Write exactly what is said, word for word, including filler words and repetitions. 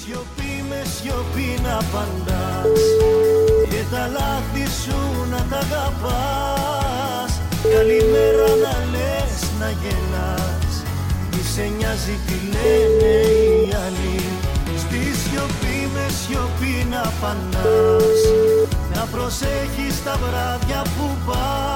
σιωπή με σιωπή να απαντάς και τα λάθη σου να τα αγαπάς. Καλημέρα να λες, να γελάς, μη σε νοιάζει τι λένε οι άλλοι. Στη σιωπή με σιωπή να απαντάς, να προσέχεις τα βράδια που πας.